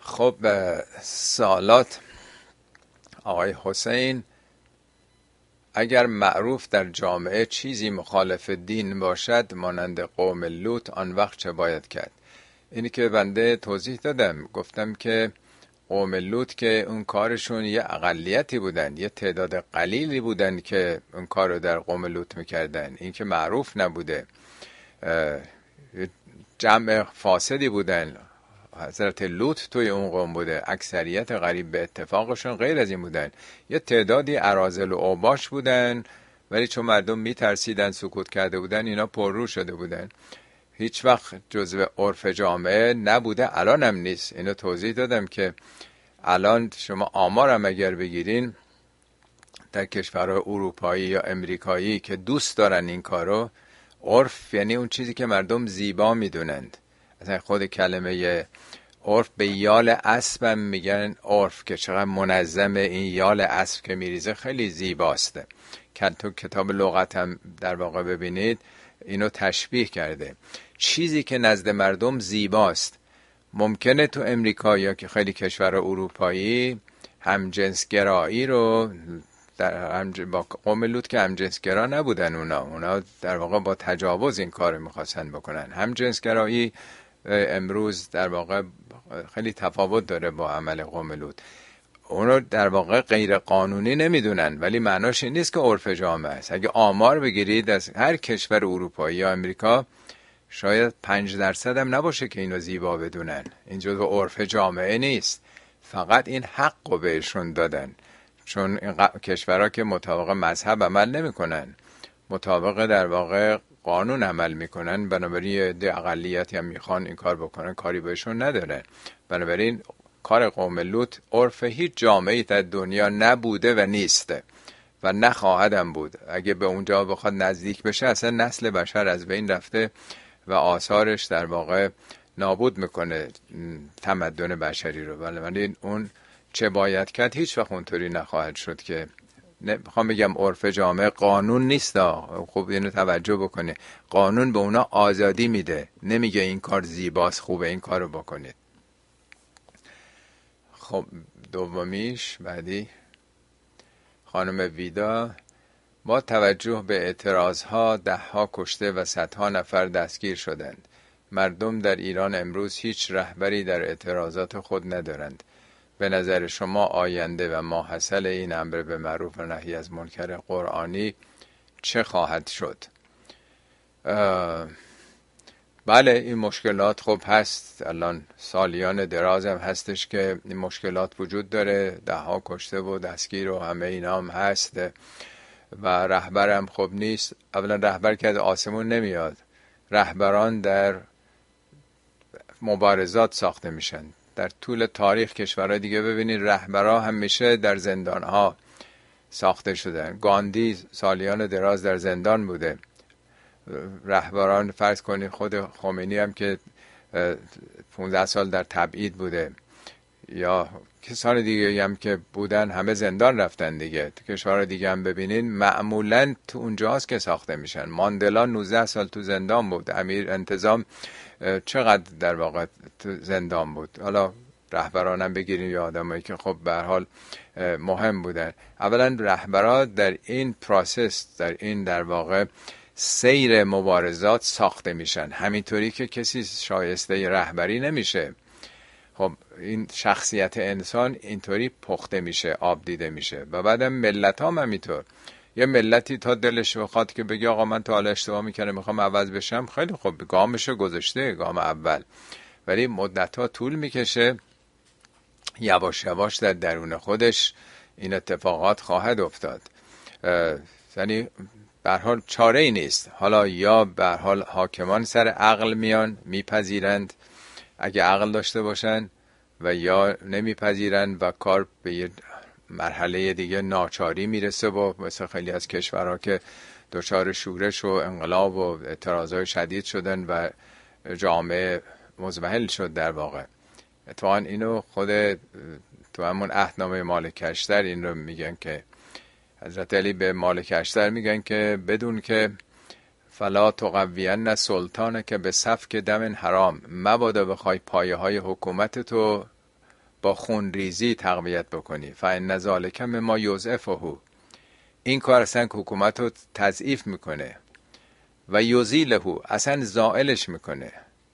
خب سوالات آقای حسین، اگر معروف در جامعه چیزی مخالف دین باشد مانند قوم لوط، آن وقت چه باید کرد؟ اینی که بنده توضیح دادم، گفتم که قوم لوط که اون کارشون یه اقلیتی بودن، یه تعداد قلیلی بودن که اون کار رو در قوم لوط میکردن. این که معروف نبوده، جمع فاسدی بودن. حضرت لوط توی اون قوم بوده، اکثریت قریب به اتفاقشون غیر از این بودن. یه تعدادی اراذل و اوباش بودن، ولی چون مردم میترسیدن، سکوت کرده بودن، اینا پررو شده بودن. هیچ وقت جزو عرف جامعه نبوده، الان هم نیست. اینو توضیح دادم که الان شما آمارم اگر بگیرین در کشورهای اروپایی یا امریکایی که دوست دارن این کارو، عرف یعنی اون چیزی که مردم زیبا میدونند. اصلا خود کلمه عرف به یال اسب هم میگن عرف، که چقدر منظمه. این یال اسب که میریزه خیلی زیباست. تو کتاب لغت هم در واقع ببینید اینو تشبیه کرده. چیزی که نزد مردم زیباست. ممکنه تو امریکا یا که خیلی کشور اروپایی همجنسگرایی رو با قوم لوط که همجنسگرا نبودن، اونا در واقع با تجاوز این کار میخواستن بکنن. همجنسگرایی امروز در واقع خیلی تفاوت داره با عمل قوم لوط. اونو در واقع غیر قانونی نمیدونن، ولی معناش این نیست که عرف جامعه است. اگه آمار بگیرید از هر کشور اروپایی یا امریکا، شاید 5% هم نباشه که اینو زیبا بدونن. این جزو عرف جامعه نیست، فقط این حق رو بهشون دادن. چون این کشورها که مطابق مذهب عمل نمیکنن، مطابق در واقع قانون عمل میکنن، بنابراین ده اقلیتی هم میخوان این کار بکنن، کاری بهشون ندارن. بنابراین کار قوم لوط عرف هیچ جامعه‌ای در دنیا نبوده و نیسته و نخواهدم بود. اگه به اونجا بخواد نزدیک بشه، اصلا نسل بشر از بین رفته و آثارش در واقع نابود میکنه تمدن بشری رو. بنابراین اون چه باید کرد؟ هیچ وقت اونطوری نخواهد شد که میخوام بگم عرف جامعه قانون نیست. خب اینو توجه بکنه، قانون به اونا آزادی میده، نمیگه این کار زیباست، خوبه این کارو بکنید. خب دومیش بعدی خانم ویدا، با توجه به اعتراضها 10 کشته و 100 نفر دستگیر شدند. مردم در ایران امروز هیچ رهبری در اعتراضات خود ندارند. به نظر شما آینده و ماحصل این امر به معروف و نهی از منکر قرآنی چه خواهد شد؟ بله، این مشکلات خب هست. الان سالیان دراز هم هستش که این مشکلات وجود داره. 10 کشته و دستگیر و همه اینا هم هست و رهبر هم خب نیست. اولا رهبر که از آسمون نمیاد، رهبران در مبارزات ساخته میشن. در طول تاریخ کشورهای دیگه ببینید رهبرها همیشه در زندانها ساخته شدن. گاندی سالیان دراز در زندان بوده. رهبران فرض کنید خود خمینی هم که 15 سال در تبعید بوده، یا کسان دیگه هم که بودن همه زندان رفتن دیگه. تو کشورهای دیگه هم ببینین معمولا تو اونجاست که ساخته میشن. ماندلا 19 سال تو زندان بود. امیر انتظام چقدر در واقع تو زندان بود. حالا رهبرانم بگیریم یا آدمایی که خب به هر حال مهم بودن. اولا رهبران در این پروسس، در این در واقع سیر مبارزات ساخته میشن. همینطوری که کسی شایسته رهبری نمیشه. خب این شخصیت انسان اینطوری پخته میشه، آب دیده میشه. و بعدم ملت هم همینطور. یه ملتی تا دلش بخواد که بگه آقا من تا حالا اشتباه میکنم میخوام عوض بشم، خیلی خوب، گامشو گذاشته، گام اول. ولی مدت‌ها طول میکشه، یواش یواش در درون خودش این اتفاقات خواهد افتاد. یعنی به هر حال چاره ای نیست. حالا یا به هر حال حاکمان سر عقل میان، میپذیرند اگه عقل داشته باشن، و یا نمیپذیرند و کار به یه مرحله دیگه ناچاری میرسه و مثل خیلی از کشورها که دچار شورش و انقلاب و اعتراضای شدید شدن و جامعه مزمحل شد در واقع. اتفاقا اینو خود تو همون عهدنامه مالک اشتر این رو میگن که حضرت علی به مالک اشتر میگن که بدون که فلا تقوین سلطانه که به سفک دم حرام، مبادا بخوای پایه های حکومت تو با خونریزی تقویت بکنی. فإن ذلک مما یضعفه، این کار اصلا حکومت رو تضعیف میکنه. و یزیله، اصلا زائلش میکنه.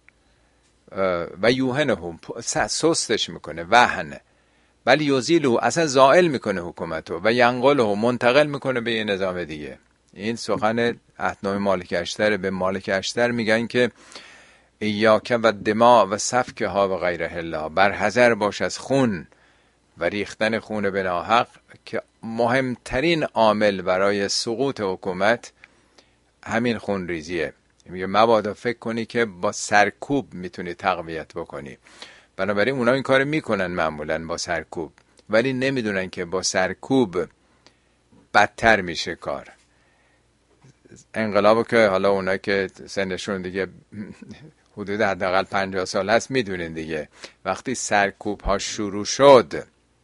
و یوهنه، سستش میکنه. وهن ولی یزیله، اصلا زائل میکنه حکومت رو. و ینقله، منتقل میکنه به یه نظام دیگه. این سخن احناف مالک اشتر. به مالک اشتر میگن که ایاک و دماء و سفکها و غیره الله، بر حذر باش از خون و ریختن خون به ناحق، که مهمترین عامل برای سقوط حکومت همین خون ریزیه. میگه مبادا فکر کنی که با سرکوب میتونی تقویت بکنی. بنابراین اونا این کار میکنن معمولا با سرکوب، ولی نمیدونن که با سرکوب بدتر میشه کار. انقلابو که حالا اونا که سنشون دیگه حدود حداقل 50 سال هست میدونین دیگه، وقتی سرکوب ها شروع شد،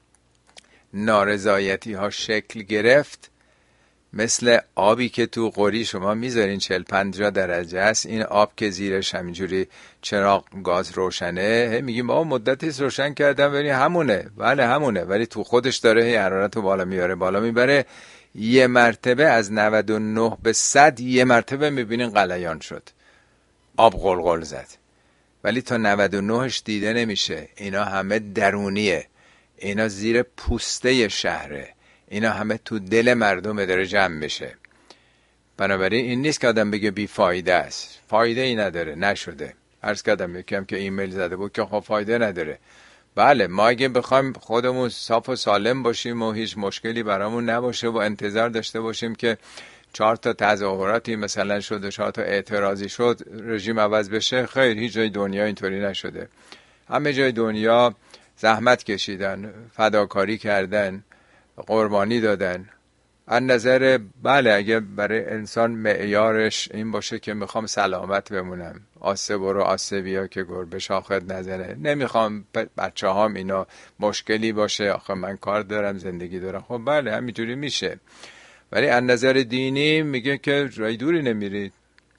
نارضایتی ها شکل گرفت، مثل آبی که تو قوری شما میذارین 40-50 درجه است، این آب که زیرش همینجوری چراغ گاز روشنه، میگیم آقا مدتی روشن کردم ولی همونه. بله همونه، ولی تو خودش داره حرارت رو بالا میاره بالا میبره. یه مرتبه از 99 به 100 یه مرتبه میبینین غلیان شد، آب قلقل زد. ولی تا 99ش دیده نمیشه. اینا همه درونیه، اینا زیر پوسته شهره، اینا همه تو دل مردم داره جمع میشه. بنابراین این نیست که آدم بگه بی فایده است. فایده ای نداره، نشده. عرض کردم یکم که ایمیل زده بود که خب فایده نداره. بله، ما اگه بخوایم خودمون صاف و سالم باشیم و هیچ مشکلی برامون نباشه و انتظار داشته باشیم که 4 تا تظاهراتی مثلا شد و 4 تا اعتراضی شد رژیم عوض بشه، خیر، هیچ جای دنیا اینطوری نشده. همه جای دنیا زحمت کشیدن، فداکاری کردن، قربانی دادن. از نظر بله، اگه برای انسان معیارش این باشه که میخوام سلامت بمونم، آسه برو آسه بیا که گربه شاخت نزنه، نمیخوام بچه هام اینا مشکلی باشه، آخه من کار دارم زندگی دارم، خب بله همینجوری میشه. ولی از نظر دینی میگه که رای دوری نمیرید.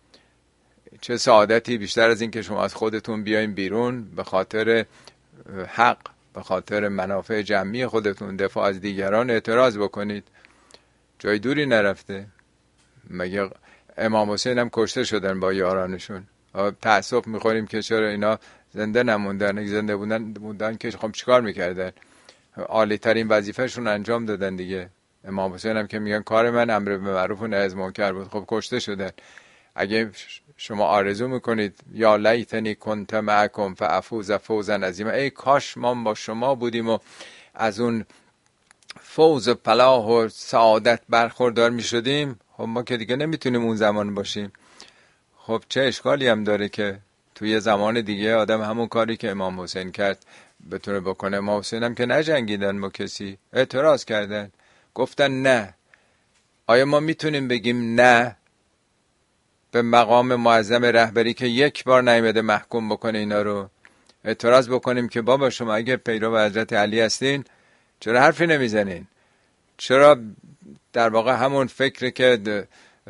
چه سعادتی بیشتر از این که شما از خودتون بیاین بیرون، به خاطر حق، به خاطر منافع جمعی خودتون، دفاع از دیگران اعتراض بکنید. جای دوری نرفته. مگه امام حسین هم کشته شدن با یارانشون. تأسف میخوریم که چرا اینا زنده نموندن. اگه زنده بودن که خب چیکار میکردن؟ عالی ترین وظیفهشون انجام دادن دیگه. امام حسین هم که میگن کار من امر به معروف و نهی از منکر بود، خب کشته شدن. اگه شما آرزو میکنید یا لیتنی کنت معکم فافوز فوزا عظیما، ای کاش ما با شما بودیم و از اون فوز و فلاح و سعادت برخوردار میشدیم، خب ما که دیگه نمیتونیم اون زمان باشیم. خب چه اشکالی هم داره که توی زمان دیگه آدم همون کاری که امام حسین کرد بتونه بکنه. امام حسین هم که نجنگیدن با کسی، اعتراض کردن، گفتن نه. آیا ما میتونیم بگیم نه به مقام معظم رهبری که یک بار نیامده محکوم بکنه اینا رو؟ اعتراض بکنیم که بابا شما اگه پیرو حضرت علی هستین چرا حرفی نمیزنین؟ چرا در واقع همون فکر که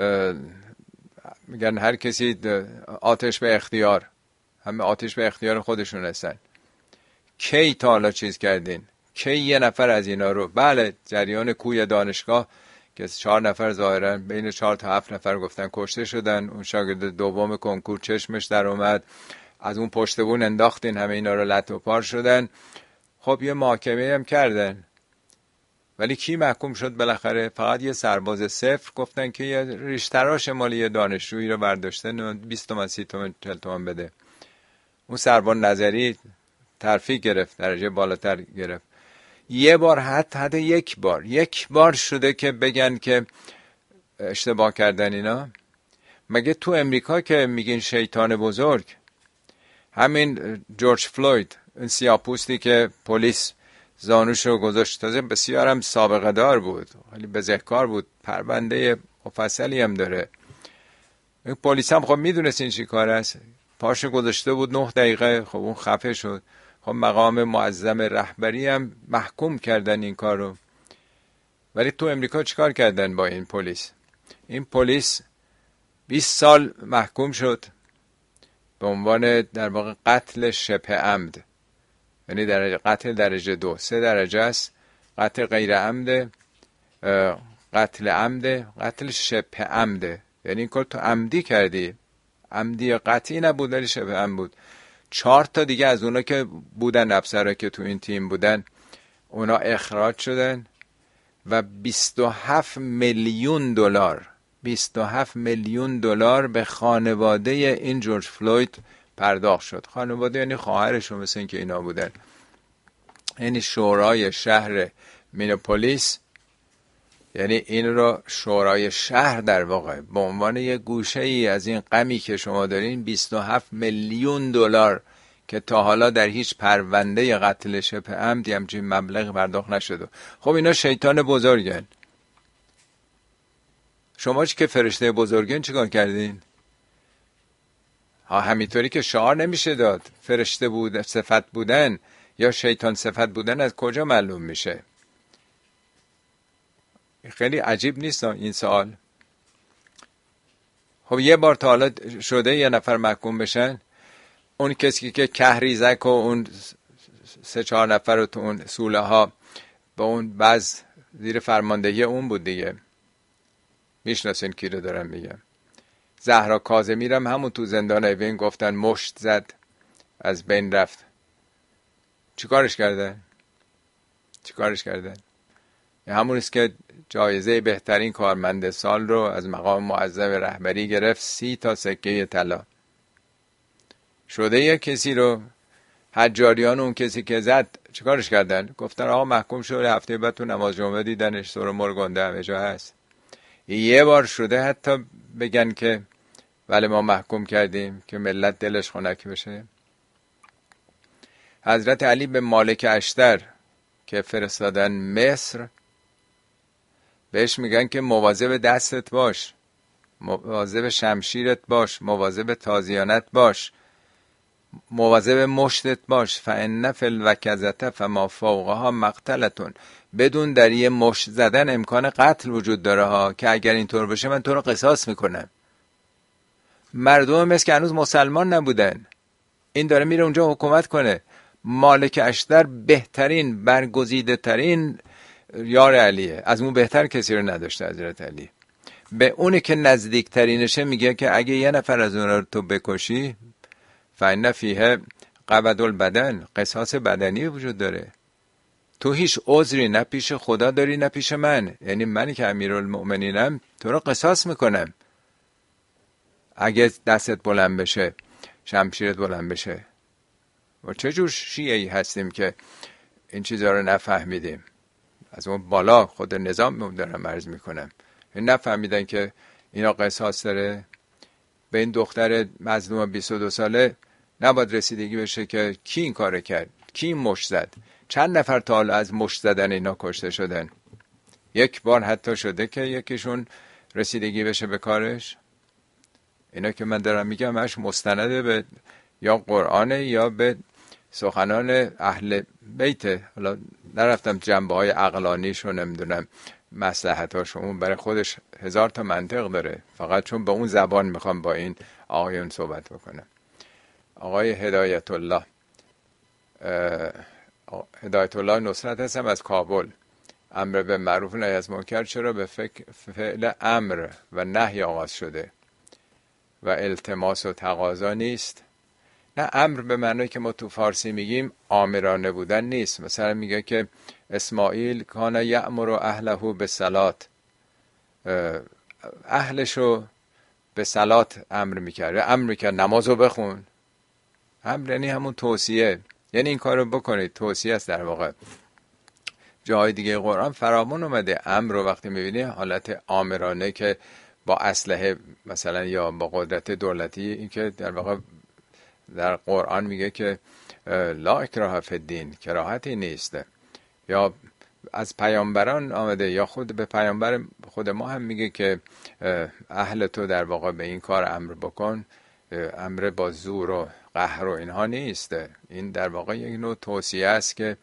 میگن هر کسی آتش به اختیار، همه آتش به اختیار خودشون هستن. کی تا حالا چیز کردین؟ کی یه نفر از اینا رو؟ بله جریان کوی دانشگاه که 4 نفر ظاهرا بین 4 تا 7 نفر گفتن کشته شدن. اون شاگرد دوم کنکور چشمش در اومد، از اون پشت بون انداختین، همه اینا رو لط و پار شدن. خب یه محاکمه هم کردن، ولی کی محکوم شد بالاخره؟ فقط یه سرباز صفر گفتن که یه ریشتراش مالی یه دانشجویی رو برداشته 20 تومن 30 تومن 40 تومن بده. اون سرباز نظری ترفیع گرفت، درجه بالاتر گرفت. یه بار حتی یک بار شده که بگن که اشتباه کردن اینا؟ مگه تو امریکا که میگین شیطان بزرگ، همین جورج فلوید، این سیاه‌پوستی که پلیس زانوشو گذاشت، تازه بسیار هم سابقه دار بود، خیلی بزهکار بود، پرونده مفصلی هم داره. این پلیس هم خب میدونست این چی کار است، پاشو گذاشته بود 9 دقیقه، خب اون خفه شد. خب مقام معظم رهبری هم محکوم کردن این کار رو. ولی تو امریکا چیکار کردن با این پلیس؟ این پلیس 20 سال محکوم شد به عنوان در واقع قتل شبه عمد. یعنی قتل درجه 2. 3 درجه است: قتل غیر عمد، قتل عمد، قتل شبه عمده. یعنی این کار تو عمدی کردی، عمدی قطعی نبود ولی شبه عمد بود. 4 تا دیگه از اونا که بودن، افسرها که تو این تیم بودن، اونا اخراج شدن و 27 میلیون دلار 27 میلیون دلار به خانواده این جورج فلوید پرداخت شد. خانواده یعنی خواهرشون، مثل این که اینا بودن. یعنی شورای شهر مینوپولیس، یعنی این رو شورای شهر در واقع به عنوان یه گوشه ای از این غمی که شما دارین 27 میلیون دلار که تا حالا در هیچ پرونده قتل شبه عمدی همچین مبلغ پرداخت نشده. خب اینا شیطان بزرگن. شما که فرشته بزرگن چیکار کردین؟ همینطوری که شعار نمیشه داد. فرشته بود صفت بودن یا شیطان صفت بودن از کجا معلوم میشه؟ خیلی عجیب نیست این سوال؟ خب یه بار تا حالا شده یه نفر محکوم بشن؟ اون کسی که کهریزک و اون 3-4 نفر رو تو اون سوله ها با اون بعض زیر فرماندهی اون بود دیگه. میشناسین کی رو دارم میگم؟ زهرا کاظمی هم همون تو زندان اوین گفتن مشت زد از بین رفت. چیکارش کردن؟ همون است که جایزه بهترین کارمند سال رو از مقام معظم رهبری گرفت، 30 تا سکه طلا. شده یه کسی رو حجاریان اون کسی که زد چیکارش کردن؟ گفتن آقا محکوم شده، هفته بعد تو نماز جمعه دیدنش سر مرگنده همه جا هست. یه بار شده حتی بگن که ولی ما محکوم کردیم که ملت دلش خنک بشه. حضرت علی به مالک اشتر که فرستادن مصر بهش میگن که مواظب دستت باش، مواظب شمشیرت باش، مواظب تازیانت باش، مواظب مشتت باش. فان فی الوکزة فما فوقها مقتلتون. بدون در یه مشت زدن امکان قتل وجود داره ها، که اگر اینطور بشه من تو رو قصاص میکنم. مردم مثل که هنوز مسلمان نبودن، این داره میره اونجا حکومت کنه. مالک اشتر بهترین برگزیده ترین یار علیه، از اون بهتر کسی رو نداشته حضرت علی. به اونی که نزدیکترینشه میگه که اگه یه نفر از اون رو تو بکشی فإن فیه قبض البدن، قصاص بدنی وجود داره. تو هیچ عذری نه پیش خدا داری نه پیش من، یعنی منی که امیرالمؤمنینم تو رو قصاص میکنم اگه دستت بلند بشه، شمشیرت بلند بشه. و چه جور شیعه‌ای هستیم که این چیزا رو نفهمیدیم؟ از اون بالا خود نظام دارم عرض میکنم، نفهمیدن که اینا قصاص داره. به این دختر مظلوم 22 ساله نباید رسیدگی بشه که کی این کار کرد، کی مشت زد. چند نفر تا حالا از مشت زدن اینا کشته شدن؟ یک بار حتی شده که یکیشون رسیدگی بشه به کارش؟ اینا که من دارم میگم همش مستنده به یا قرآن یا به سخنان اهل بیت. حالا نرفتم جنبه های عقلانیشو نمیدونم مصلحتاشو، اون برای خودش 1000 تا منطق داره، فقط چون به اون زبان میخوام با این آقایون صحبت بکنم. آقای هدایت الله نصرت هستم از کابل. امر به معروف نهی از منکر چرا به فعل امر و نهی آغاز شده و التماس و تقاضا نیست؟ نه، امر به معنی که ما تو فارسی میگیم آمرانه بودن نیست. مثلا میگه که اسماعیل کان یأمر اهله بالصلاة، اهلشو به صلات امر میکرد نمازو بخون. امر یعنی همون توصیه، یعنی این کارو بکنید، توصیه است در واقع. جای دیگه قرآن فراوان اومده امر رو وقتی میبینی حالت آمرانه که با اسلحه مثلا یا با قدرت دولتی، این که در واقع در قرآن میگه که لا اکراه فی الدین، کراهتی نیست. یا از پیامبران آمده، یا خود به پیامبر خود ما هم میگه که اهل تو در واقع به این کار امر بکن. امر با زور و قهر و اینها نیست. این در واقع یک نوع توصیه است که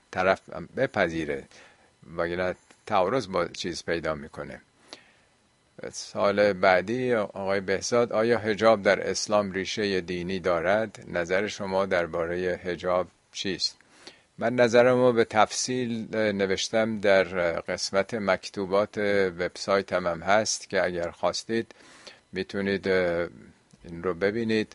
طرف بپذیره، وگرنه تعارض با چیز پیدا میکنه. سال بعدی آقای بهزاد، آیا حجاب در اسلام ریشه دینی دارد؟ نظر شما درباره حجاب چیست؟ من نظرمو به تفصیل نوشتم در قسمت مکتوبات وبسایتم هم هست که اگر خواستید میتونید این رو ببینید.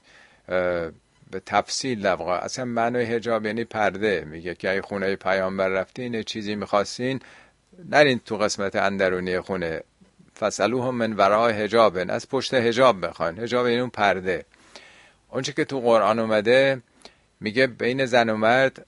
به تفصیل در واقع اصلا معنای حجاب یعنی پرده. میگه که ای خونه پیامبر رفتین چیزی میخواستین، نرین تو قسمت اندرونی خونه، فسألوهم من وراء حجاب، از پشت حجاب بخواین. حجاب یعنی اون پرده. اونچه که تو قرآن اومده میگه بین زن و مرد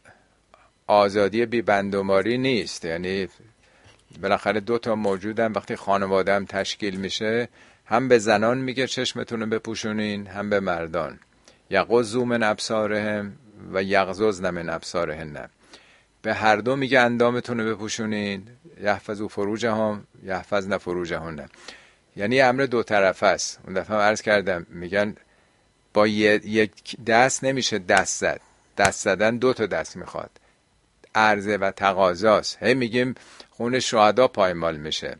آزادی بی بندوماری نیست، یعنی بالاخره دوتا موجودن. وقتی خانواده هم تشکیل میشه، هم به زنان میگه چشمتون رو بپوشونین، هم به مردان. یغضوا من ابصارهم و یغضضن من ابصارهن، به هر دو میگه اندامتون رو بپوشونین. یحفظوا فروجهم یحفظن فروجهن، یعنی امر دو طرفه است. اون دفعه عرض کردم میگن با یک دست نمیشه دست زد، دست زدن دو تا دست میخواد، عرضه و تقاضاست. هی میگیم خون شهدا پایمال میشه.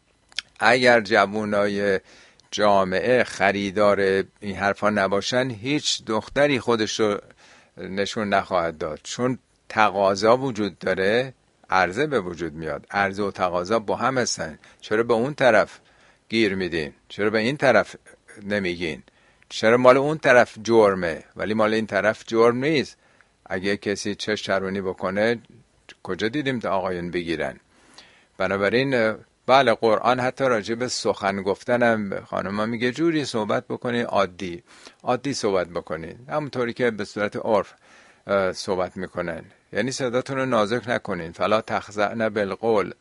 اگر جوانای جامعه خریدار این حرفا نباشن، هیچ دختری خودش رو نشون نخواهد داد، چون تقاضا وجود داره، عرضه به وجود میاد. عرضه و تقاضا با هم هستن. چرا به اون طرف گیر میدین؟ چرا به این طرف نمیگین؟ چرا مال اون طرف جرمه ولی مال این طرف جرم نیست؟ اگه کسی چش چرونی بکنه، کجا دیدیم تا آقایون بگیرن؟ بنابراین بله، قرآن حتی راجع به سخن گفتنم خانم‌ها میگه جوری صحبت بکنی، عادی صحبت بکنی، همونطوری که به صورت عرف صحبت میکنن. یعنی صداتون رو نازک نکنین، فلا تخضعن بالقول.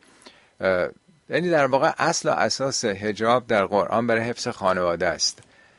یعنی در واقع اصل و اساس حجاب در قرآن برای حفظ خانواده است.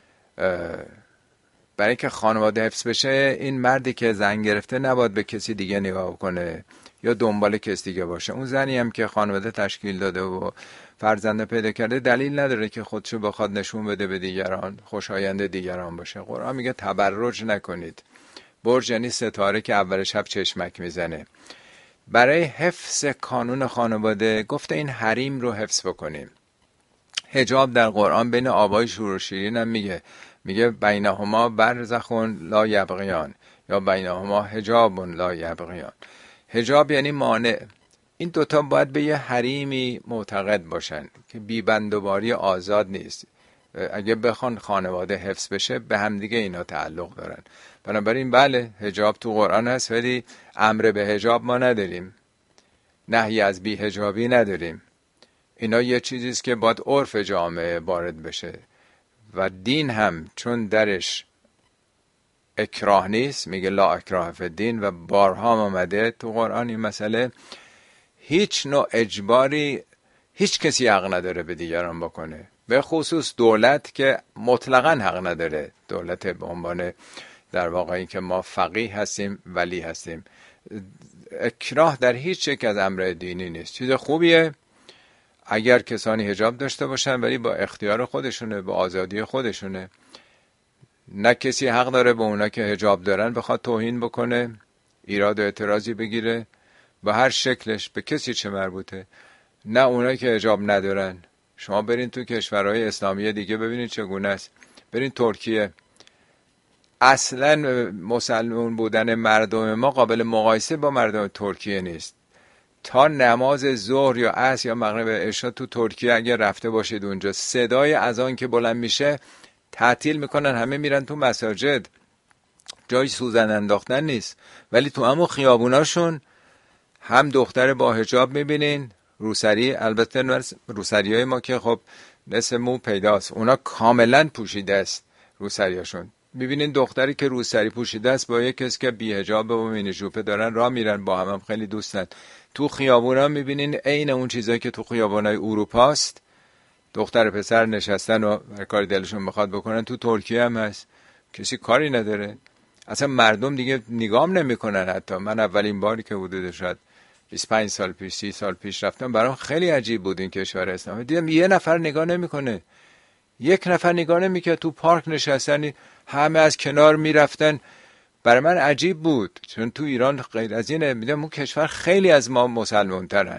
برای اینکه خانواده حفظ بشه، این مردی که زن گرفته نباید به کسی دیگه نگاه کنه یا دنبال کسی دیگه باشه. اون زنی هم که خانواده تشکیل داده و فرزند پیدا کرده، دلیل نداره که خودشو بخواد نشون بده به دیگران، خوشایند دیگران باشه. قرآن میگه تبرج نکنید. برج یعنی ستاره که اول شب چشمک میزنه. برای حفظ کانون خانواده گفته این حریم رو حفظ بکنیم. حجاب در قرآن بین آبای شور و شیرین هم میگه بینهما برزخ لا یبغیان یا بینهما حجاب لا یبغیان. حجاب یعنی مانع. این دوتا باید به یه حریمی معتقد باشن که بیبندوباری آزاد نیست. اگه بخوان خانواده حفظ بشه، به همدیگه اینا تعلق دارن. بنابراین بله، حجاب تو قرآن هست، ولی امر به حجاب ما نداریم، نهی از بی حجابی نداریم. اینا یه چیزیست که باید عرف جامعه وارد بشه و دین هم چون درش اکراه نیست، میگه لا اکراه فی الدین، و بارها آمده تو قرآن این مسئله. هیچ نوع اجباری هیچ کسی حق نداره به دیگران بکنه، به خصوص دولت که مطلقاً حق نداره. دولت به عنوان در واقع این که ما فقیه هستیم، ولی هستیم. اکراه در هیچ یک از امر دینی نیست. چیز خوبیه اگر کسانی حجاب داشته باشن، ولی با اختیار خودشونه، با آزادی خودشونه. نه کسی حق داره به اونا که حجاب دارن بخواد توهین بکنه، ایراد و اعتراضی بگیره به هر شکلش. به کسی چه مربوطه؟ نه اونا که حجاب ندارن. شما برین تو کشورهای اسلامی دیگه ببینید چگونه است. برین ترکیه، اصلا مسلمان بودن مردم ما قابل مقایسه با مردم ترکیه نیست. تا نماز ظهر یا عصر یا مغرب عشا تو ترکیه اگه رفته باشید اونجا، صدای اذان که بلند میشه تعطیل میکنن، همه میرن تو مساجد، جای سوزن انداختن نیست. ولی تو همون خیابوناشون هم دختر با حجاب میبینین، روسری، البته روسری های ما که خب نصف مو پیداست، اونا کاملا پوشیده است روسریاشون. میبینین دختری که روسری پوشیده است با یک کسی که بی حجاب و مینی جوپه دارن راه میرن، با هم خیلی دوستن. تو خیابونا میبینین عین اون چیزایی که تو خیابونای اروپا است، دختر پسر نشستن و هر کاری دلشون بخواد بکنن. تو ترکیه هم هست، کسی کاری نداره. اصلا مردم دیگه نگام نمیکنن. حتی من اولین باری که حدود شاید 25 سال پیش 30 سال پیش رفتم، برام خیلی عجیب بود این کشور اسلامی. دیدم یه نفر نگاه نمیکنه، یک نفر نگاه نمیکنه. تو پارک نشستن، همه از کنار میرفتن. برای من عجیب بود، چون تو ایران غیر از اینه. میدونم اون کشور خیلی از ما مسلمان ترن،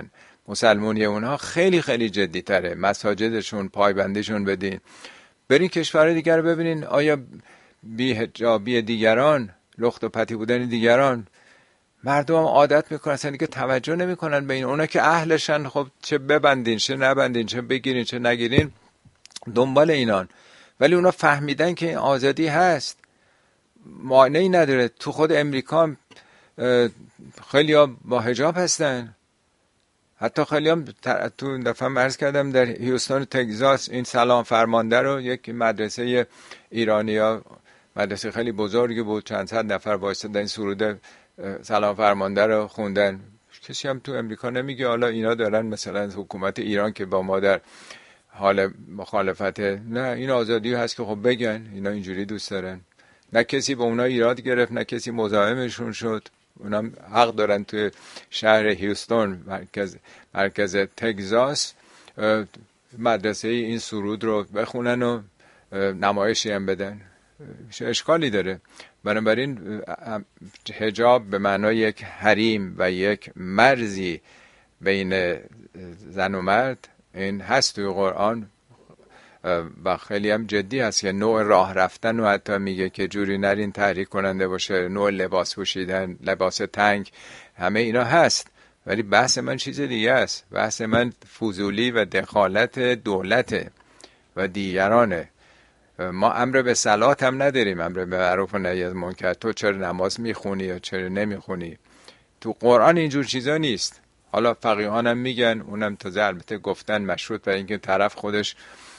مسلمونی اونها خیلی خیلی جدی تره. مساجدشون پایبندیشون بدین. برین کشور دیگر رو ببینین، آیا بی‌حجابی دیگران، لخت و پتی بودن دیگران، مردم هم عادت میکنن، اصلا دیگه توجه نمیکنن به این. اونا که اهلشن، خب چه ببندین چه نبندین، چه بگیرین چه نگیرین، دنبال اینان. ولی اونا فهمیدن که این آزادی هست، مانعی نداره. تو خود امریکا هم خیلی ها با حجاب هستن، حتی خیلی هم تو دفعه عرض کردم در هیوستون تگزاس این سلام فرمانده رو یک مدرسه ایرانیا، مدرسه خیلی بزرگی بود، چند صد نفر وایسادن این سرود سلام فرمانده رو خوندن. کسی هم تو امریکا نمیگه حالا اینا دارن مثلا حکومت ایران که با ما در حال مخالفت، نه، این آزادی هست که خب بگن اینا اینجوری دوست دارن. نه کسی به اونا ایراد گرفت، نه کسی مزاحمشون شد. اونم حق دارن توی شهر هیوستون مرکز تگزاس مدرسه این سرود رو بخونن و نمایشی هم بدن. اشکالی داره؟ بنابراین حجاب به معنای یک حریم و یک مرزی بین زن و مرد این هست توی قرآن و خیلی هم جدی هست که نوع راه رفتن و حتی میگه که جوری نرین تحریک کننده باشه، نوع لباس پوشیدن، لباس تنگ، همه اینا هست. ولی بحث من چیز دیگه است. بحث من فضولی و دخالت دولت و دیگرانه. ما امر به صلات هم نداریم، امر به معروف و نهی از منکر. تو چرا نماز میخونی یا چرا نمیخونی؟ تو قرآن اینجور چیزا نیست. حالا فقیهان هم میگن، اونم تازه البته گفتن مشروط بر اینکه طرف خودش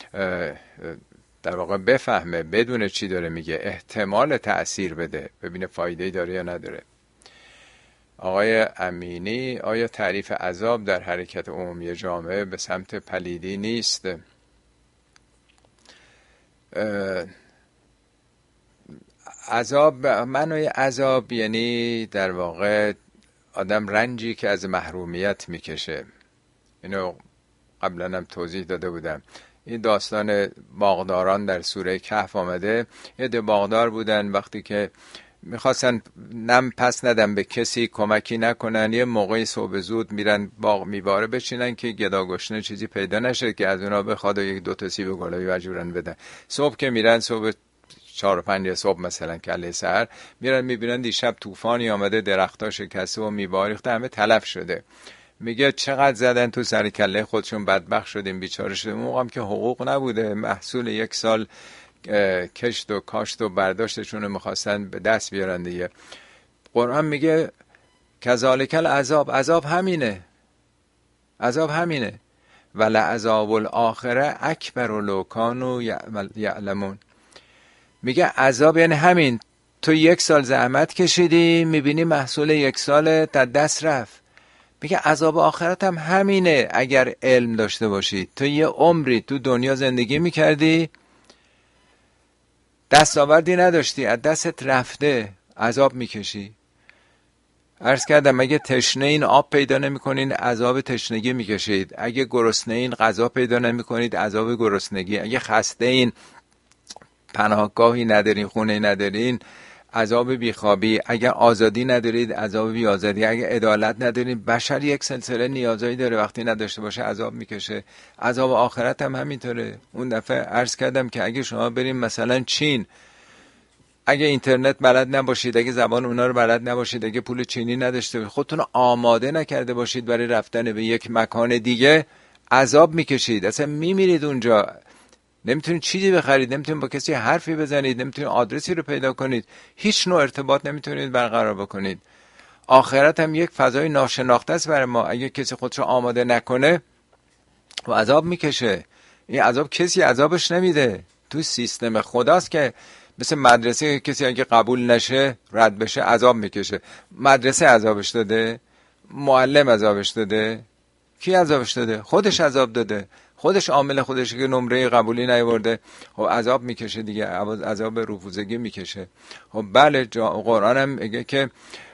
در واقع بفهمه، بدون چی داره میگه، احتمال تأثیر بده، ببینه فایده‌ای داره یا نداره. آقای امینی: آیا تعریف عذاب در حرکت عمومی جامعه به سمت پلیدی نیست؟ عذاب، معنای عذاب یعنی در واقع آدم رنجی که از محرومیت میکشه. اینو قبلا هم توضیح داده بودم. این داستان باغداران در سوره کهف آمده. یه ده باغدار بودن، وقتی که میخواستن نم پس ندن به کسی، کمکی نکنن، یه موقعی صبح زود میرن باغ میواره بچینن که گدا گشنه چیزی پیدا نشه که از اونا بخواد و یک دو تا سیب گلابی وجورن بدن. صبح که میرن، صبح 4 و 5 صبح مثلا کله سحر میرن، میبینن دیشب طوفانی آمده، درخت‌ها شکسته و میوه ریخته، همه تلف شده. میگه چقدر زدن تو سر کله خودشون، بدبخت شدیم، بیچاره شدیم. موقع هم که حقوق نبوده، محصول 1 سال کشت و کاشت و برداشتشون رو میخواستن به دست بیارن دیگه. قرآن میگه کذالک العذاب، عذاب همینه، عذاب همینه. ولعذاب الاخره اکبر لو کانوا یعلمون. میگه عذاب یعنی همین، تو 1 سال زحمت کشیدی، میبینی محصول 1 سال تا دست رفت. میگه عذاب آخرت هم همینه اگر علم داشته باشی. تو یه عمری تو دنیا زندگی میکردی، دستاوردی نداشتی، از دستت رفته، عذاب میکشی. عرض کردم اگه تشنه این آب پیدا نمیکنین، عذاب تشنگی میکشید. اگه گرسنه این غذا پیدا نمیکنید، عذاب گرسنگی. اگه خسته این، پناهگاهی ندارین، خونه ندارین، عذاب بیخوابی. اگر آزادی ندارید، عذاب بی آزادی. اگر عدالت ندارید، بشر یک سلسله نیازایی داره، وقتی نداشته باشه عذاب میکشه. عذاب آخرت هم همینطوره. اون دفعه عرض کردم که اگه شما بریم مثلا چین، اگه اینترنت بلد نباشید، اگه زبان اونا رو بلد نباشید، اگه پول چینی نداشته باشید، خودتون آماده نکرده باشید برای رفتن به یک مکان دیگه، عذاب میکشید، اصلا میمیرید اونجا. نمیتونید چیزی بخرید، نمیتونید با کسی حرفی بزنید، نمیتونید آدرسی رو پیدا کنید، هیچ نوع ارتباط نمیتونید برقرار بکنید. آخرت هم یک فضای ناشناخته است برای ما. اگه کسی خودش رو آماده نکنه و عذاب میکشه. این عذاب کسی عذابش نمیده، تو سیستم خداست که مثل مدرسه، کسی اگه قبول نشه، رد بشه، عذاب میکشه. مدرسه عذابش داده؟ معلم عذابش داده؟ کی عذابش داده؟ خودش عذاب داده. خودش عامل خودش که نمره قبولی نیاورده، خب عذاب میکشه دیگه، عذاب رفوزگی میکشه. خب بله، قرآن هم میگه که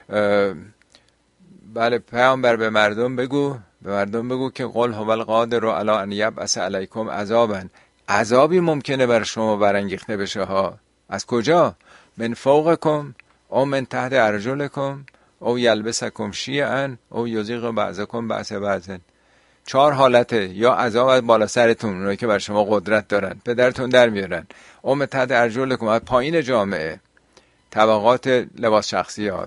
بله پیامبر به مردم بگو که قل هو القادر علی ان یبعث علیکم عذابا. عذابی ممکنه بر شما برانگیخته بشه ها. از کجا؟ من فوقکم او من تحت ارجلکم او یلبسکم شیعا او یذیق بعضکم بعض بعض. 4 حالته، یا عذاب از بالا سرتون، اونایی که بر شما قدرت دارن پدرتون در میارن، تحت ارجلکم، از پایین جامعه، طبقات لباس شخصی ها،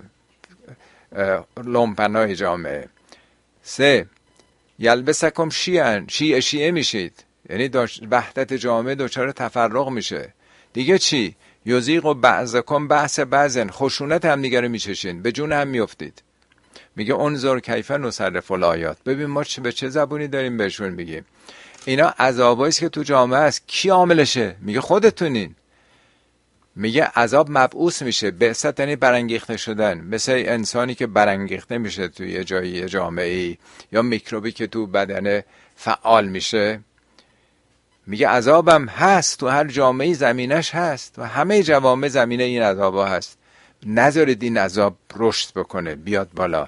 لومپنای جامعه. 3 یلبسکم شیعن، شیعه میشید، یعنی وحدت جامعه دچار تفرق میشه. دیگه چی؟ یزیق و بعضکم بحث بعضن، خشونت هم دیگه رو میچشین، به جون هم میافتید. میگه انظر کیف نصرف الآیات، ببین ما به چه زبونی داریم بهشون میگیم. اینا عذابایی است که تو جامعه است، کی عاملشه؟ میگه خودتونین. میگه عذاب مبعوث میشه، بعثت یعنی برانگیخته شدن، مثل انسانی که برانگیخته میشه توی یه جایی، یه جامعه‌ای، یا میکروبی که تو بدن فعال میشه. میگه عذابم هست تو هر جامعه، زمینش هست و همه جوامع زمینه این عذابا هست. نذارید این عذاب رشد بکنه، بیاد بالا.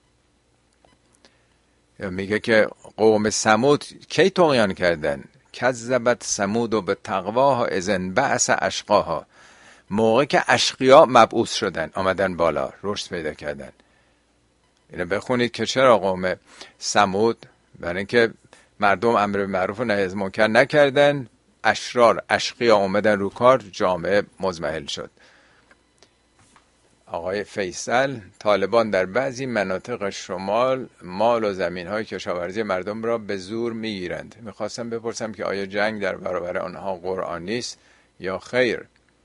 میگه که قوم ثمود کی طغیان کردن؟ کذبت ثمود و به تقواها اذن بعث اشقاها، موقع که اشقیا مبعوث شدن، آمدن بالا، رشد پیدا کردن. اینو بخونید که چرا قوم ثمود، برای اینکه مردم امر به معروف و نهی از منکر نکردن، اشرار اشقیا اومدن رو کار، جامعه مضمحل شد. آقای فیصل، طالبان در بعضی مناطق شمال مال و زمین های کشاورزی مردم را به زور میگیرند. میخواستم بپرسم که آیا جنگ در برابر آنها قرآنی است یا خیر؟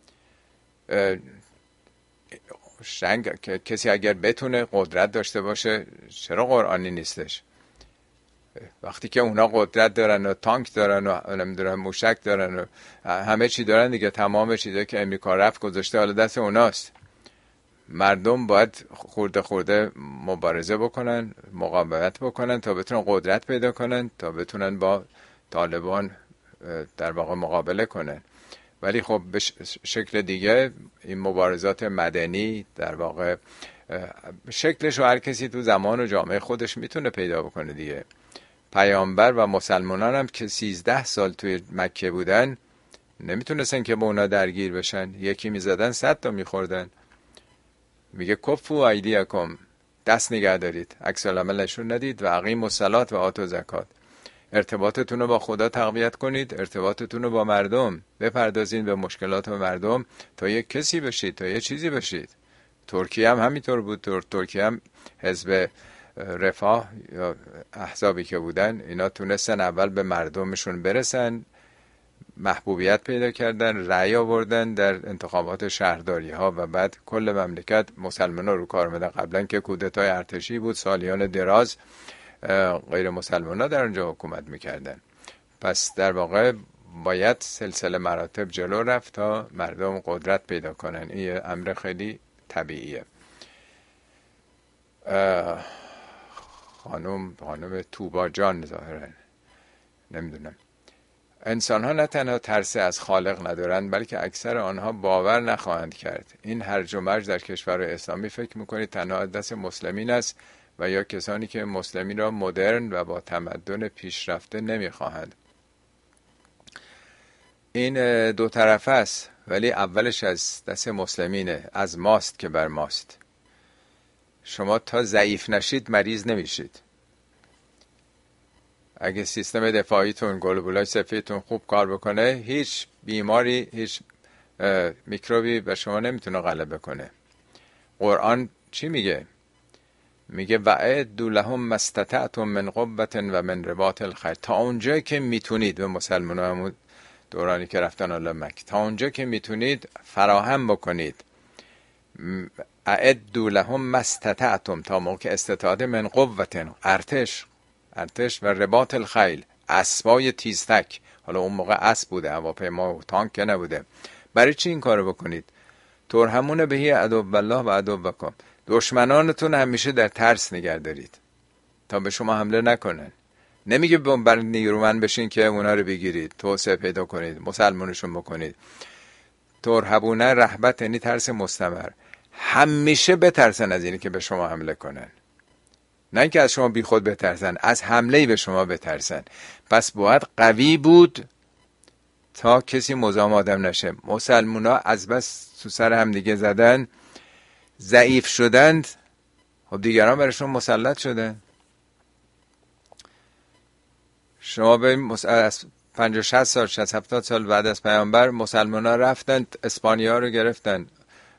جنگ کسی اگر بتونه قدرت داشته باشه چرا قرآنی نیستش؟ وقتی که اونا قدرت دارن و تانک دارن و نمیدونم موشک دارن و همه چی دارن دیگه، تمام چیزایی که امریکا رفت گذاشته حالا دست اوناست. مردم باید خورده خورده مبارزه بکنن، مقاومت بکنن تا بتونن قدرت پیدا کنن، تا بتونن با طالبان در واقع مقابله کنن. ولی خب به شکل دیگه این مبارزات مدنی در واقع شکلش رو هر کسی تو زمان و جامعه خودش میتونه پیدا بکنه دیگه. پیامبر و مسلمانان هم که 13 سال توی مکه بودن نمیتونستن که با اونا درگیر بشن، یکی میزدن 100 تا میخوردن. میگه کفو ایدیکم، دست نگه دارید، عکس العمل نشون ندید، و اقیموا الصلاة و آتوا الزکات. ارتباطتون رو با خدا تقویت کنید، ارتباطتون رو با مردم بپردازین، به مشکلات مردم، تا یک کسی بشید، تا یه چیزی بشید. ترکیه هم همینطور بود. ترکیه هم حزب رفاه یا احزابی که بودن، اینا تونستن اول به مردمشون برسن، محبوبیت پیدا کردن، رأی آوردن در انتخابات شهرداری ها، و بعد کل مملکت مسلمان ها رو کار میدن. قبلا که کودتای ارتشی بود، سالیان دراز غیر مسلمان ها در اونجا حکومت میکردن. پس در واقع باید سلسله مراتب جلو رفت تا مردم قدرت پیدا کنن. این امر خیلی طبیعیه. خانم توبا جان ظاهرا، نمیدونم. انسان ها نه تنها ترس از خالق ندارند، بلکه اکثر آنها باور نخواهند کرد. این هرج و مرج در کشور اسلامی فکر میکنید تنها از دست مسلمین است و یا کسانی که مسلمی را مدرن و با تمدن پیشرفته نمیخواهند. این دو طرفه است، ولی اولش از دست مسلمینه، از ماست که بر ماست. شما تا ضعیف نشید مریض نمیشید. اگه سیستم دفاعیتون، گلوبولای سفیدتون خوب کار بکنه، هیچ بیماری، هیچ میکروبی به شما نمیتونه غلبه کنه. قرآن چی میگه؟ میگه وَأَعِدُّوا لَهُم مَّا اسْتَطَعْتُم مِّن قُوَّةٍ و من رباط الخیل. تا اونجا که میتونید، به مسلمانان دورانی که رفتن الا مکه، تا اونجا که میتونید فراهم بکنید. اعدوا لهم ما استطعتم، تا موقع استطاعت، من قوة، ارتش و رباط الخیل، اسبای تیزتک. حالا اون موقع اسب بوده، هواپیما و تانک که نبوده. برای چی این کارو بکنید؟ ترحمون بهی عدو الله و عدوکم، دشمنانتون همیشه در ترس نگه دارید تا به شما حمله نکنن. نمیگه برای نیرومند بشین که اونا رو بگیرید، توسعه پیدا کنید، مسلمانشون بکنید. ترهبونه رهبت یعنی ترس مستمر. همیشه بترسن از اینی که به شما حمله کنن، نه اینکه از شما بی خود بترسن، از حمله‌ای به شما بترسن. پس باید قوی بود تا کسی مزاحم آدم نشه. مسلمونا از بس تو سر هم دیگه زدن، ضعیف شدند، خب دیگران برشون مسلط شدن. شما به از 50 60 سال 60 70 سال بعد از پیامبر مسلمان ها رفتن اسپانیا رو گرفتن،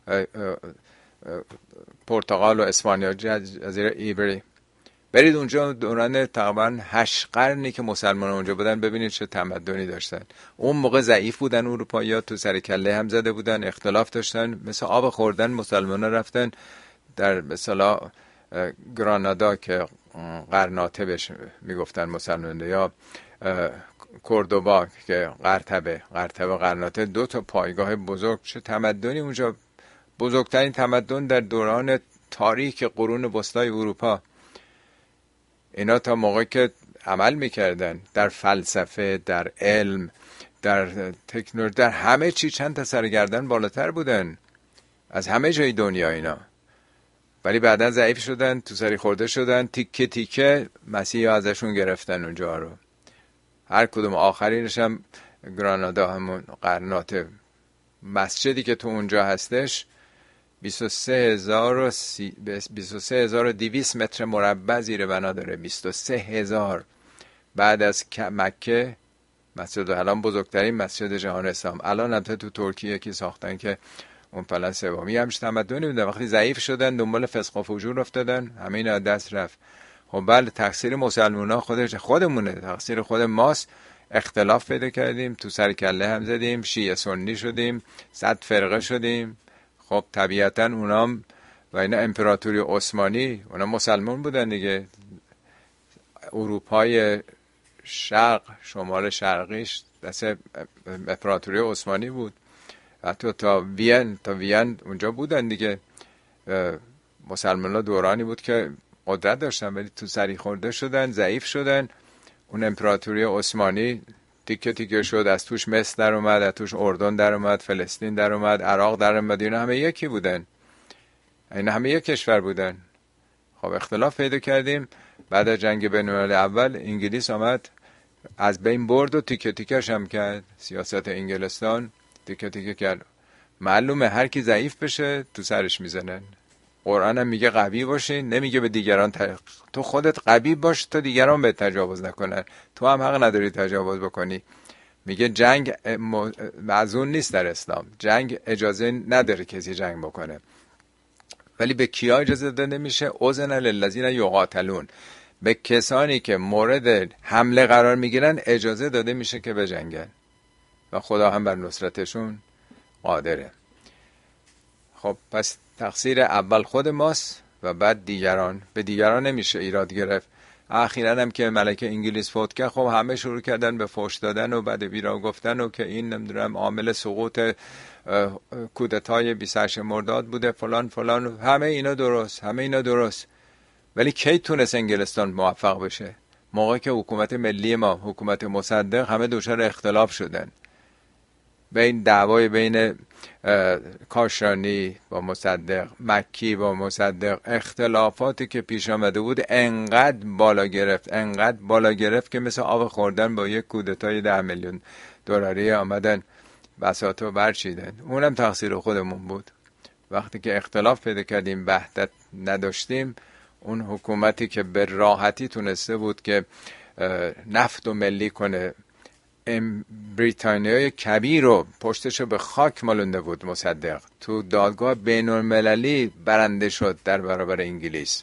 پرتغال و اسپانیا، جزیره ایبری. برید اونجا دوران تقریبا 8 قرنی که مسلمان اونجا بودن ببینید چه تمدنی داشتن. اون موقع ضعیف بودن اروپایی‌ها، تو سر کله هم زده بودن، اختلاف داشتن، مثل آب خوردن مسلمان ها رفتن در مثلا گرانادا که قرناطه بهش میگفتن مسلمان، یا کوردوبا که قرطبه و قرناطه، 2 تا پایگاه بزرگ. چه تمدنی اونجا، بزرگترین تمدن در دوران تاریک قرون وسطای اروپا. اینا تا موقعی که عمل میکردن در فلسفه، در علم، در تکنولوژی، در همه چی چند تا سرگردن بالاتر بودن از همه جای دنیا اینا. ولی بعدا ضعیف شدن، تو سری خورده شدن، تیکه تیکه مسیح ازشون گرفتن اونجا رو. هر کدوم آخرینش هم گرانادا، همون قرناطه. مسجدی که تو اونجا هستش 23200 متر مربع زیر بنا داره. 23000. بعد از مکه مسجد الان بزرگترین مسجد جهان اسلام. الان البته تو ترکیه که ساختن که اون پلن سومی همش تمدنی بوده. وقتی ضعیف شدن دنبال فسق و فجور افتادن، همه اینا دست رفت. خب بله، تقصیر مسلمونا خودمونه، تقصیر خود ماست. اختلاف پیدا کردیم، تو سر کله هم زدیم، شیعه سنی شدیم، 100 فرقه شدیم. خب طبیعتا اونام و اینا امپراتوری عثمانی، اونا مسلمان بودن دیگه. اروپای شرق، شمال شرقیش دست امپراتوری عثمانی بود. حتی تا وین اونجا بودن دیگه. مسلمان ها دورانی بود که قدرت داشتن ولی تو سری خورده شدن، ضعیف شدن. اون امپراتوری عثمانی تیکه تیکه شد، از توش مصر در اومد، از توش اردن در اومد، فلسطین در اومد، عراق در اومد. اینا همه یکی بودن، اینا همه یک کشور بودن. خب اختلاف پیدا کردیم. بعد از جنگ بین الملل اول انگلیس آمد از بین برد و تیکه تیکش هم کرد. سیاست انگلستان تیکه تیکه کرد. معلومه هر کی ضعیف بشه تو سرش میزنن. قرآن هم میگه قوی باشین، نمیگه به دیگران تو خودت قوی باش تا دیگران به تجاوز نکنن. تو هم حق نداری تجاوز بکنی. میگه جنگ معزون نیست در اسلام، جنگ اجازه نداره کسی جنگ بکنه. ولی به کیا اجازه داده میشه؟ اذن للذین یقاتلون، به کسانی که مورد حمله قرار میگیرن اجازه داده میشه که بجنگن و خدا هم بر نصرتشون قادره. خب پس تقصیر اول خود ماست و بعد دیگران. به دیگران نمیشه ایراد گرفت. اخیراً هم که ملکه انگلیس فوت کرد، خب همه شروع کردن به فحش دادن و بعد بیرا گفتن و که این نمیدونم عامل سقوط کودتای 28 مرداد بوده فلان فلان. همه اینا درست. ولی کی تونست انگلستان موفق بشه؟ موقعی که حکومت ملی ما، حکومت مصدق، همه دچار اختلاف شدن. بین دعوای بین کاشانی با مصدق، مکی با مصدق، اختلافاتی که پیش آمده بود انقدر بالا گرفت که مثل آب خوردن با یک کودتای 10 میلیون دلاری آمدن بساطو برچیدن. اونم تقصیر خودمون بود. وقتی که اختلاف پیدا کردیم، وحدت نداشتیم، اون حکومتی که به راحتی تونسته بود که نفت و ملی کنه، بریتانیای کبیر رو پشتشو به خاک مالونده بود، مصدق تو دادگاه بین المللی برنده شد در برابر انگلیس.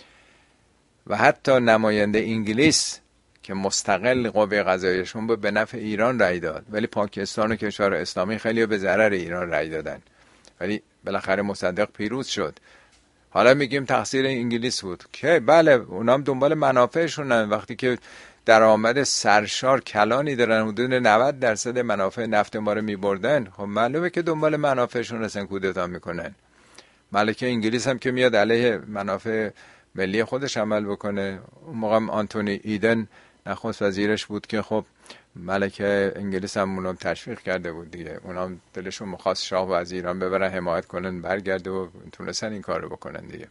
و حتی نماینده انگلیس که مستقل قوه قضاییشون بود به نفع ایران رأی داد. ولی پاکستان و کشور اسلامی خیلی به ضرر ایران رأی دادن. ولی بالاخره مصدق پیروز شد. حالا میگیم تقصیر انگلیس بود که بله، اونام دنبال منافعشونن. وقتی که درآمد سرشار کلانی دارن، حدود 90% منافع نفت ما رو میبردن، خب معلومه که دنبال منافعشون هستن، کودتا میکنن. ملکه انگلیس هم که میاد علیه منافع ملی خودش عمل بکنه. اون موقع آنتونی ایدن نخست وزیرش بود که خب ملکه انگلیس هم اونم تشویق کرده بود دیگه. اونام دلشون می‌خواست شاه و از ایران ببرن، حمایت کنن، برگرده و تونستن این کارو بکنن دیگه.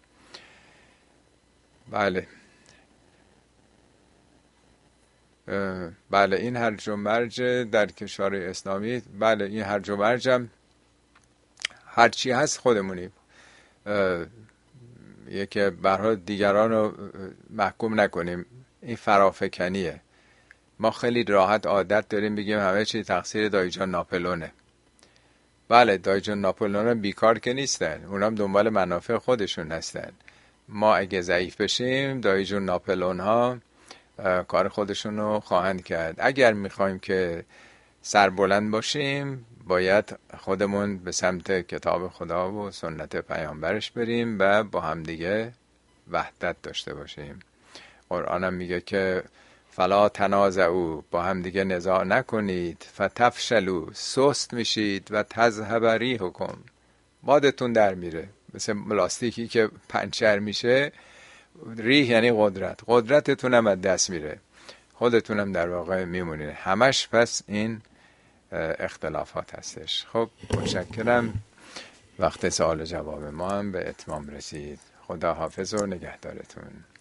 بله این هرج و مرج در کشور اسلامی. بله این هرج و مرج هم هرچی هست خودمونیم. یکی برای دیگران رو محکوم نکنیم. این فرافکنیه. ما خیلی راحت عادت داریم بگیم همه چی تقصیر دایی جان ناپلونه. بله، دایی جان ناپلون بیکار که نیستن، اونام دنبال منافع خودشون هستن. ما اگه ضعیف بشیم دایی جون ناپلون ها کار خودشون رو خواهند کرد. اگر میخوایم که سربلند باشیم باید خودمون به سمت کتاب خدا و سنت پیامبرش بریم و با همدیگه وحدت داشته باشیم. قرآن هم میگه که فلا تنازعوا، با همدیگه نزاع نکنید، فتفشلوا، سست میشید، و تذهب ریحکم، بادتون در میره. مثل لاستیکی که پنچر میشه، ریح یعنی قدرت، قدرتتون هم از دست میره، خودتونم در واقع میمونید. همش پس این اختلافات هستش. خب متشکرم، وقت سوال جواب ما هم به اتمام رسید. خدا حافظ و نگهدارتون.